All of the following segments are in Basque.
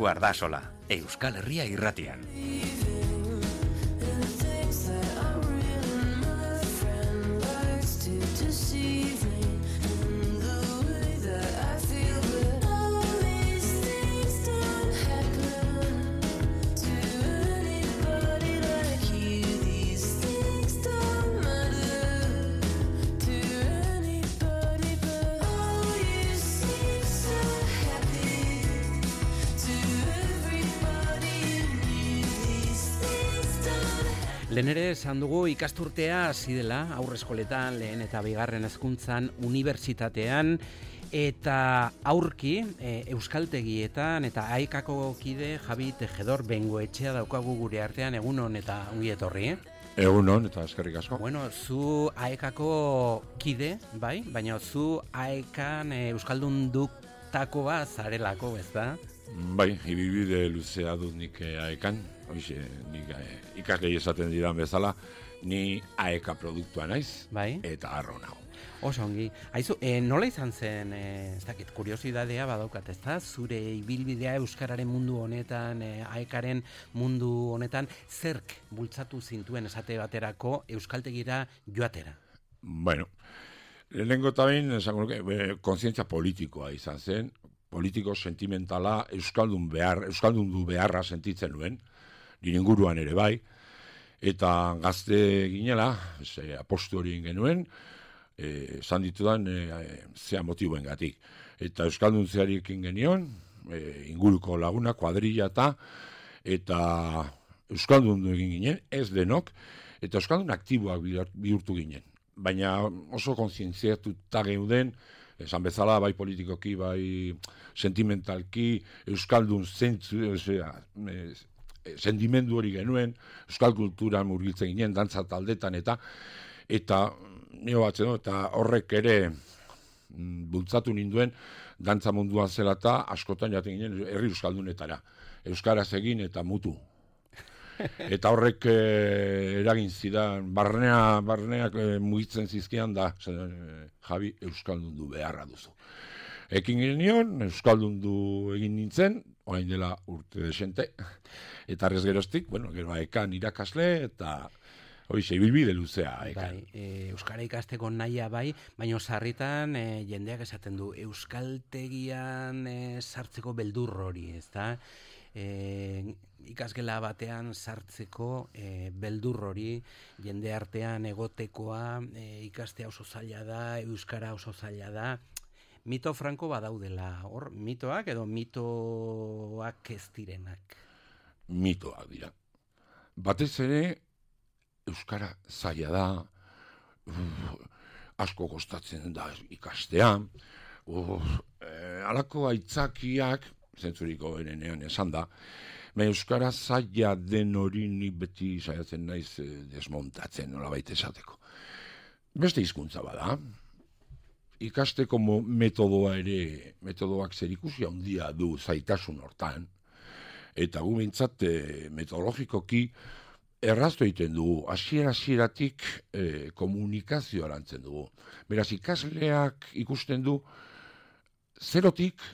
Guardasola, Euskal Herria irratian. Lehen ere esan dugu ikasturtea hasi dela aurreskoletan, lehen eta bigarren hezkuntzan, unibertsitatean eta aurki euskaltegietan eta AEKako kide Javi Tejedor Bengoetxea daukagu gure artean. Egunon eta ongi etorri. Egunon eta eskerrik asko. Bueno, zu AEKako kide, bai, baina zu AEKan euskaldun duktakoa zarelako, ez da? Bai, ibibide luzea dut nik AEKan. Hoxe, nik ikaslei esaten didan bezala, ni AEK produktua naiz, bai? Eta harro nago. Oso ongi. Aizu, nola izan zen, ez dakit, kuriosidadea badaukat, ez da? Zure ibilbidea euskararen mundu honetan, AEKaren mundu honetan, zerk bultzatu zintuen esate baterako euskaltegira joatera? Bueno, lehenengo eta behin, esango nuke, kontzientzia politikoa izan zen, politiko sentimentala euskaldundu beharra sentitzen nuen, nire inguruan ere bai, eta gazte ginela, apostu hori genuen, esan ditudan zea motiboen gatik. Eta euskaldun zearekin genion, inguruko laguna, kuadrilla eta euskaldun egin ginen, ez denok, eta euskaldun aktiboak bihurtu ginen. Baina oso kontzientziatuta geuden, esan bezala, bai politikoki, bai sentimentalki, euskaldun sentimendu hori genuen, euskal kultura murgiltzen ginen, dantza taldetan eta nio batzen, eta horrek ere bultzatu ninduen, dantza munduan zela eta askotan jaten ginen herri euskaldunetara. Euskaraz egin eta mutu. Eta horrek eragin zidan, barneak mugitzen zizkian da, Javi, euskaldundu beharra duzu. Ekin genion, euskaldundu egin nintzen, orain dela urte desente, eta arrez geroztik, gero AEKan irakasle, eta hoize, ibilbide luzea AEKan. Bai, euskara ikasteko nahia bai, baina sarritan jendeak esaten du, euskaltegian sartzeko beldur hori, ez da? Ikasgela batean sartzeko beldur hori, jende artean egotekoa, ikastea oso zaila da, euskara oso zaila da. Mito franko badaudela, hor, mitoak edo mitoak ez direnak? Mitoak dira. Batez ere, euskara zaila da, asko kostatzen da ikastea, halako aitzakiak, zentzuriko berenean esan da, euskara zaila den hori ni beti saiatzen naiz desmontatzen, nolabait esateko. Beste hizkuntza bada, ikasteko metodoak zerikusia handia du zaitasun hortan, eta gu bintzat metodologikoki erraztu egiten dugu, hasieratik komunikazioa lantzen dugu. Beraz, ikasleak ikusten du zerotik,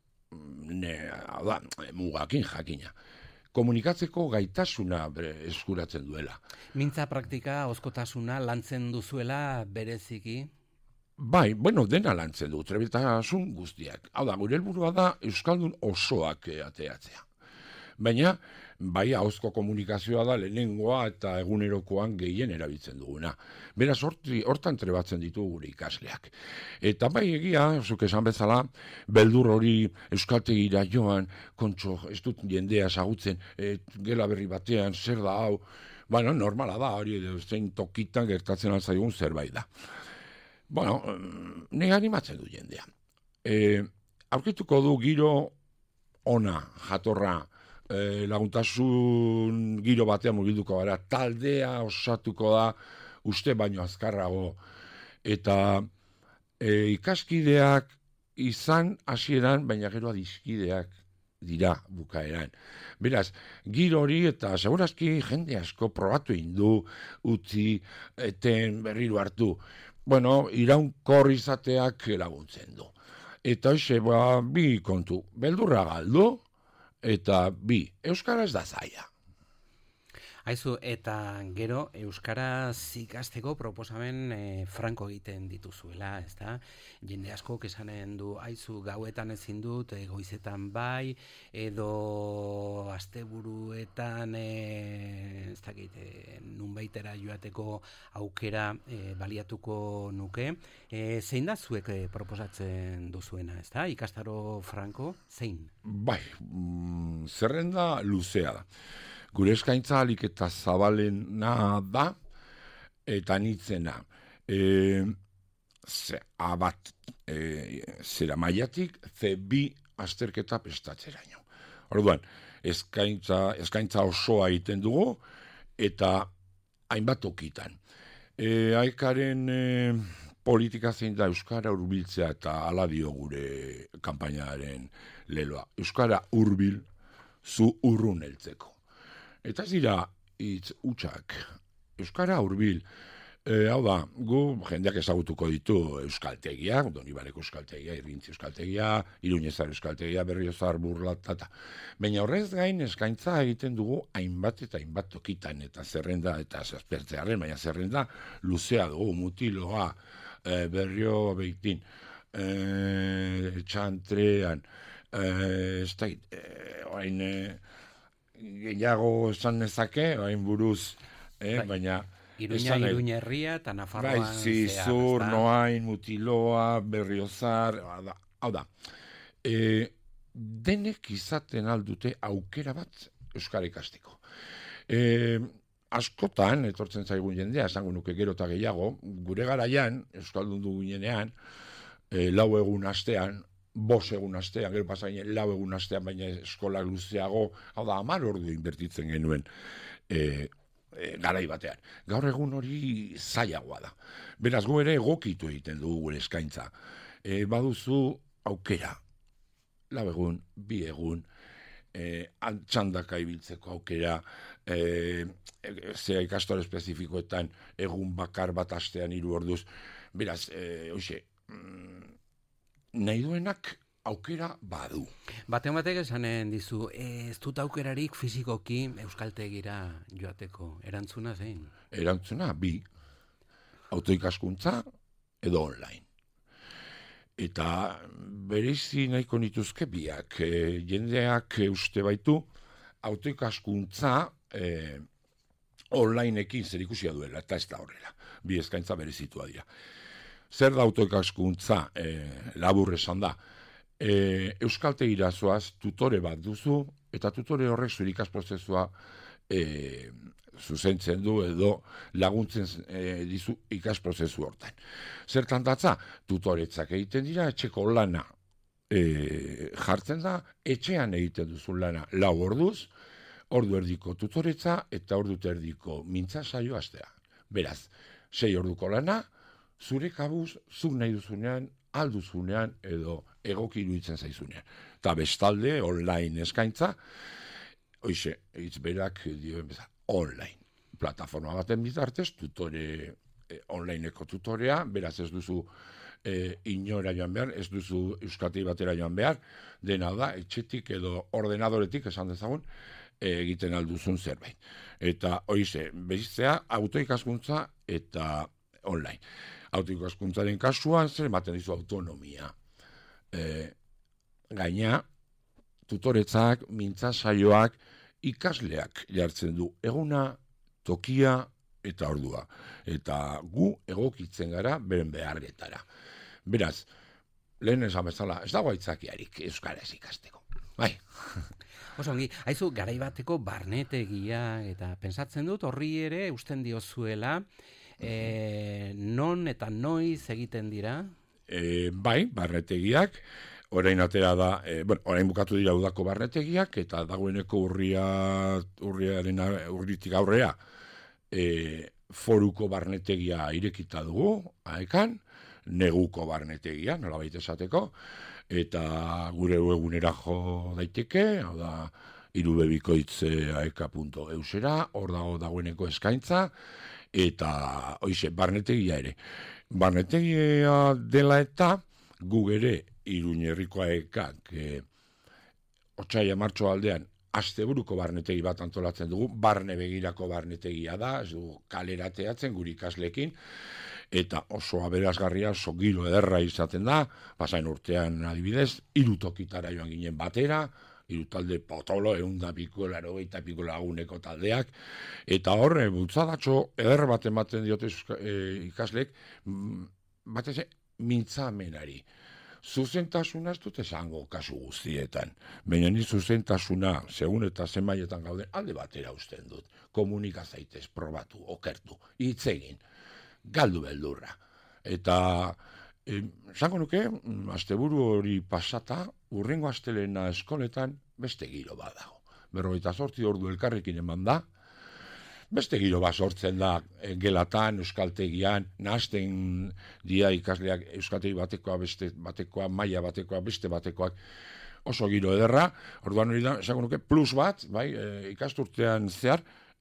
mugakin jakina, komunikatzeko gaitasuna eskuratzen duela. Mintza praktika, oskotasuna lantzen duzuela bereziki? Bai, dena lantzen du, trebetasun guztiak. Hau da, gure helburua da euskaldun osoak ateatzea. Baina, bai, ahozko komunikazioa da lehenengoa eta egunerokoan gehien erabiltzen duguna. Beraz, hortan trebatzen ditugu gure ikasleak. Eta bai egia, zuk esan bezala, beldur hori euskaltegira joan, kontxo, ez dut jendea ezagutzen, gela berri batean, zer da hau, normala da, hori zein tokitan gertatzen altzaigun zerbait da. Nire animatzen du jendea. Aurkituko du giro ona, jatorra, laguntasun giro batean mugilduko gara, taldea osatuko da, uste baino azkarrago, eta ikaskideak izan hasieran, baina gero adiskideak dira bukaeran. Beraz, giro hori eta segurazki jende asko probatu indu, utzi, eten berriro hartu. Iraunkor izateak laguntzen du. Eta hoxe, bi kontu, beldurra galdu, eta bi, euskara ez da zaila. Aizu, eta gero euskaraz ikasteko proposamen franko egiten dituzuela, ezta? Jende asko esanen du, aizu, gauetan ezin dut, goizetan bai, edo asteburuetan ez dakit, nunbaitera joateko aukera baliatuko nuke. Zein da zuek proposatzen duzuena, ezta? Ikastaro franko, zein? Bai, zerrenda luzea da. Gure eskaintza alik eta zabalena da, eta nitzena. Zera mailatik, C2 azterketa prestatzeraino. Orduan, eskaintza osoa egiten dugu, eta hainbat tokitan. Aekaren politika zein da euskara hurbiltzea eta hala dio gure kanpainaren leloa. Euskara hurbil, zu urrun heltzeko. Eta ez dira hitz hutsak. Euskara hurbil. Hau da, gu jendeak ezagutuko ditu euskaltegiak, Donibareko euskaltegia, Irrintzi euskaltegia, Iruñezar euskaltegia, Berriozar, Burlatata. Baina horrez gain eskaintza egiten dugu hainbat eta hainbat tokitan, eta zerrenda, eta zazpertzearen, baina zerrenda luzea dugu, Mutiloa, Berrio Beitin, Txantrean, ez da, orain gehiago esan nezake, orain buruz, baina Iruña, Iruñerria eta Nafarroan. Bai, Zizur, Noain, Mutiloa, Berriozar, hau da. Denek izaten aldute aukera bat euskara ikasteko. Askotan, etortzen zaigun jendea, esango nuke gero eta gehiago, gure garaian, euskaldun du ginean, 4 egun astean, 5 egun astean, gero pasain 4 egun astean, baina eskola luzeago, hau da, 10 ordu inbertitzen genuen garai batean. Gaur egun hori zailagoa da. Beraz, gu ere egokitu egiten dugu gure eskaintza. Baduzu aukera, 4 egun, 2 egun, txandaka ibiltzeko aukera, zera ikastore espezifikoetan egun bakar bat astean 3 orduz. Beraz, nahi duenak aukera badu. Baten batek esanen dizu, ez dut aukerarik fizikoki euskaltegira joateko. Erantzuna zein? Erantzuna, 2. Autoikaskuntza edo online. Eta berezi nahiko nituzke biak. Jendeak uste baitu autoikaskuntza onlineekin zer ikusia duela, eta ez da horrela. 2 eskaintza berezitua dira. Zer da autoikaskuntza? Labur esan da. Euskaltegira zoaz tutore bat duzu, eta tutore horrek zure ikasprozesua zuzentzen du edo laguntzen dizu ikasprozesu hortan. Zertan datza? Tutoretzak egiten dira, etxeko lana jartzen da, etxean egiten duzu lana 4 orduz, ordu erdiko tutoretza eta ordu erdiko mintza saio astea. Beraz, 6 orduko lana, zure kabuz, zuk nahi duzunean, alduzunean edo egoki iruditzen zaizunean. Eta bestalde, online eskaintza, hoize, hitz berak dioen bezala, online. Plataforma baten bitartez, onlineko tutorea, beraz ez duzu inora joan behar, ez duzu euskatei batera joan behar, dena da, etxetik edo ordenadoretik, esan dezagun, egiten alduzun zerbait. Eta hoize, behitzea, autoikaskuntza eta online. Autoikaskuntzaren kasuan, zer ematen dizu autonomia. Gaina, tutoretzak, mintza saioak, ikasleak jartzen du eguna, tokia eta ordua. Eta gu egokitzen gara beren beharretara. Beraz, lehen esan bezala, ez dago aitzakiarik euskaraz ikasteko. Bai. Oso ongi, haizu, garai bateko barnetegia, eta pensatzen dut horri ere usten diozuela, non eta noiz egiten dira? Bai, barnetegiak, orain atera da, orain bukatu dira udako barnetegiak, eta dagoeneko urritik aurrea, foruko barnetegia irekita dugu, Aekan, neguko barnetegia, nolabait esateko, eta gure webgunera jo daiteke, hau da, irubebikoitz.aeka.eusera, hor dagoeneko eskaintza, eta hoize, barnetegia ere. Barnetegia dela eta gu ere Iruñerriko Aekak otsaila martxo aldean, asteburuko barnetegi bat antolatzen dugu, barne begirako barnetegia da, ez dugu kalerateatzen guri ikasleekin, eta oso aberasgarria, oso giro ederra izaten da, pasain urtean adibidez, 3 tokitara joan ginen batera, 3 talde potolo, 180 laguneko taldeak, eta horre, bultzadatxo, eder bat ematen diote ikasleek, batez mintzamenari. Zuzentasuna ez dut esango kasu guztietan. Baina ni zuzentasuna, segun eta zenbaietan gauden, alde batera usten dut. Komunika zaitez, probatu, okertu, hitz egin, galdu beldurra. Eta, esango nuke, asteburu hori pasata, urrengo astelena eskoletan beste giro bat dago. 48 ordu elkarrekin eman da, beste giro bat sortzen da gelatan, euskaltegian, nahasten dia ikasleak euskaltegi batekoa, beste batekoa, maila batekoa, beste batekoak, oso giro ederra, orduan hori da, esango nuke, plus bat, bai, ikasturtean zehar,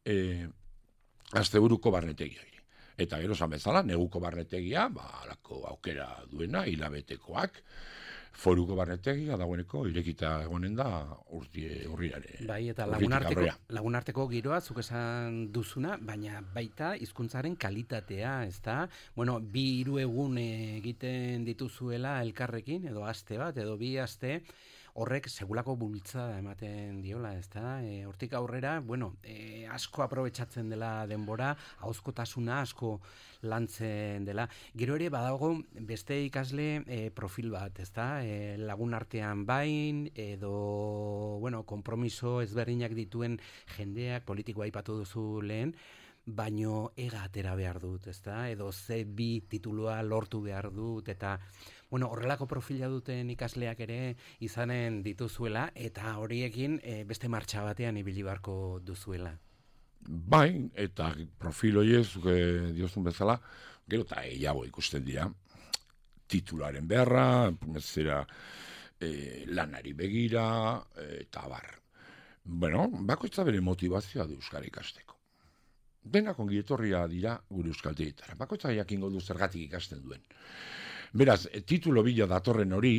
asteburuko barnetegia. Eta gero esan bezala, neguko barnetegia, alako aukera duena, hilabetekoak, foruko barnetegia dagoeneko irekita egonen da urriare. Bai, eta lagunarteko giroa, zuk esan duzuna, baina baita hizkuntzaren kalitatea, ezta? Bueno, 2-3 egun egiten dituzuela elkarrekin, edo aste bat, edo 2 aste, horrek segulako bultzada ematen diola, ezta? Hortik aurrera, bueno, asko aprobetxatzen dela denbora, ahozkotasuna asko lantzen dela. Gero ere badago beste ikasle profil bat, ezta? Lagun artean bain, edo, bueno, konpromiso ezberdinak dituen jendeak, politikoa aipatu duzu lehen, baino ega atera behar dut, ezta? Edo C2 titulua lortu behar dut, eta bueno, horrelako profila duten ikasleak ere izanen dituzuela, eta horiekin beste martxa batean ibili beharko duzuela. Bai, eta profil horiez, diozun bezala, gero eta gehiago ikusten dira, titularen beharra, zera lanari begira, eta bar. Bueno, bakoitza bere motivazioa du euskara ikasteko. Denak ongi etorria dira gure euskaltegietara. Bakoitza jakingo du zergatik ikasten duen. Beraz, titulo bila datorren hori,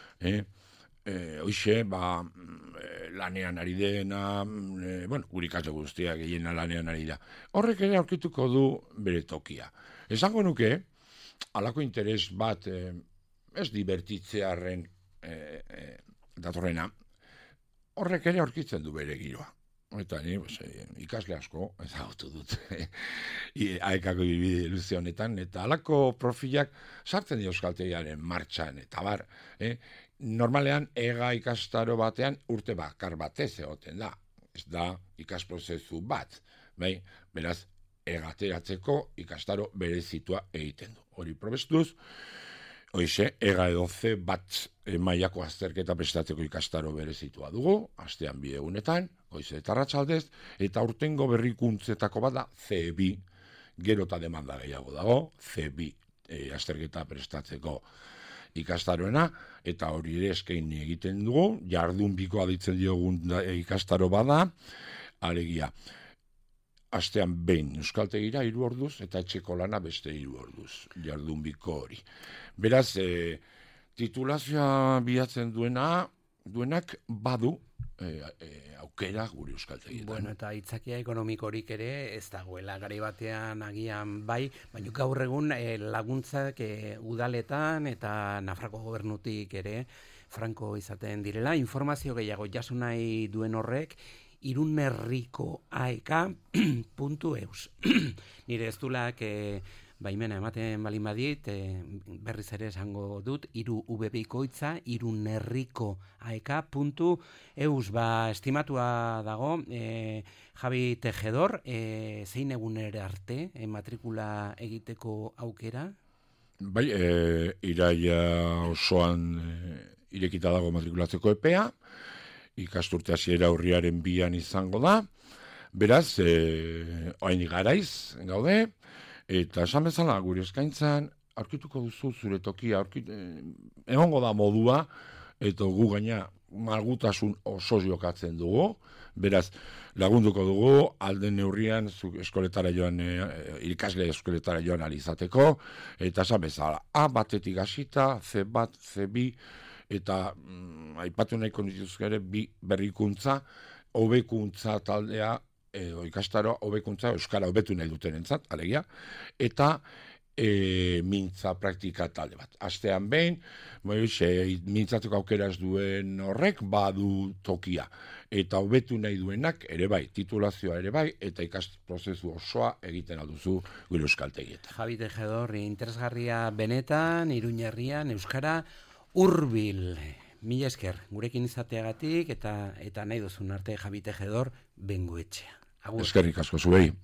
hoxe, lanean ari dena, bueno, gure ikasle guztiak gehiena lanean ari da. Horrek ere aurkituko du bere tokia. Esango nuke, halako interes bat, ez divertitzearen datorrena, horrek ere aurkitzen du bere giroa. Eta ni ikasle asko ezagutu dut aekako ibide luze honetan, eta halako profilak sartzen dira euskaltegiaren martxan, eta bar, normalean ega ikastaro batean urte bakar batez egoten da, ez da ikasprozesu bat, bai? Beraz, ega ateratzeko ikastaro berezitua egiten du. Hori probestuz, hoize, ega edo C bat mailako azterketa prestatzeko ikastaro berezitua dugu, astean 2 egunetan, goize eta arratsaldez, eta urtengo berrikuntzetako bada C2, gero eta demanda gehiago dago, C2 azterketa prestatzeko ikastaroena, eta hori ere eskaini egiten dugu, jardun bikoa ditzen diogun ikastaro bada, alegia, astean behin euskaltegira 3 orduz, eta etxeko lana beste 3 orduz, jardun biko hori. Beraz, titulazioa bilatzen duenak badu aukera gure euskaltegietan. Bueno, eta aitzakia ekonomikorik ere ez dagoela garai batean agian bai, baina gaur egun laguntzak udaletan eta Nafarroko gobernutik ere franko izaten direla. Informazio gehiago jaso nahi duen horrek irunnerrikoaek.eus. Nire ez dulak baimena ematen balin badit, berriz ere esango dut, 3 bikoitza, irunnerrikoaek.eus, estimatua dago, Javi Tejedor, zein egunera arte, matrikula egiteko aukera? Bai, iraia osoan irekita dago matrikulatzeko epea, ikasturte hasiera urriaren 2an izango da, beraz, oraindik garaiz gaude, eta esan bezala gure eskaintzan aurkituko duzu zure tokia, egongo da modua, eta gu gaina malgutasun oso jokatzen dugu, beraz lagunduko dugu alden neurrian eskoletara joan, ikasle eskoletara joan alizateko, eta esan bezala A batetik hasita, C1, C2, eta aipatu nahiko nituzke ere berrikuntza, hobekuntza taldea, ikastaroa hobekuntza, euskara hobetu nahi dutenentzat, alegia, eta mintza praktika talde bat. Astean behin, mintzatzeko aukera ez duen horrek badu tokia. Eta hobetu nahi duenak ere bai, titulazioa ere bai, eta prozesu osoa egiten alduzu gure euskaltegietan. Javi Tejedor, interesgarria benetan, Iruñerrian, euskara hurbil. Mila esker, gurekin izateagatik, eta nahi duzun arte Javi Tejedor Bengoetxea. Eskerrik asko zuei.